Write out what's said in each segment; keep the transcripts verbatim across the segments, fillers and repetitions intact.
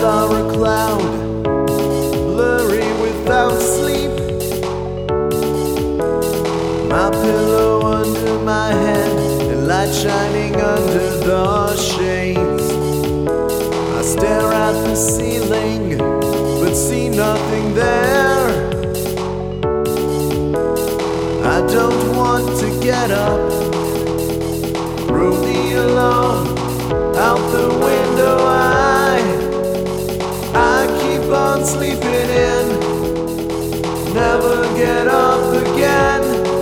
are a cloud, blurry without sleep. My pillow under my head, and light shining under the shades. I stare at the ceiling, but see nothing there. I don't want to get up, throw the alarm out the window. I, I keep on sleeping in, never get up again.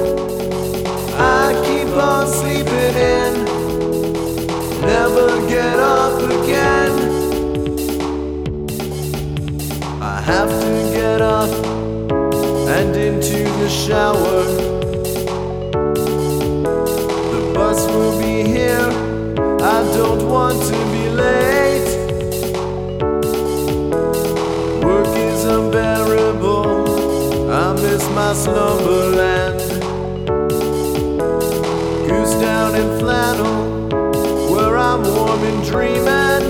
I keep on sleeping in, never get up again. I have to get up and into the shower. The bus will be here, I don't want to be late. Work is unbearable, I miss my slumberland. Goose down in flannel, where I'm warm and dreaming.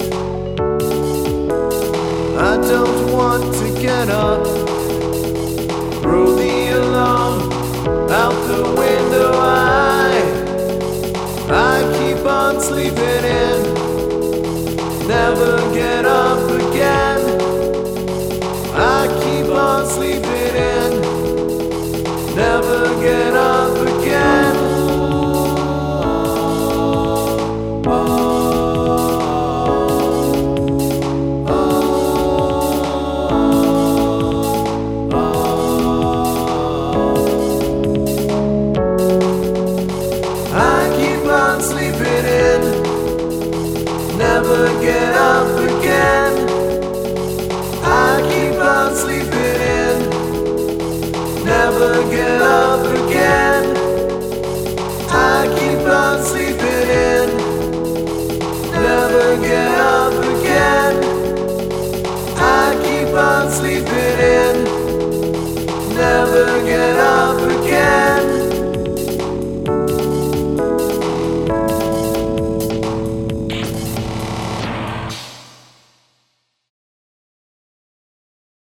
I don't want to get up, throw the alarm out the window. I, I keep on sleeping in, never get up again. I keep on sleeping in, never get up again. Sleeping in, never get up again. I keep on sleeping in, never get up again. I keep on sleeping in, never get up again. I keep on sleeping in, never get up.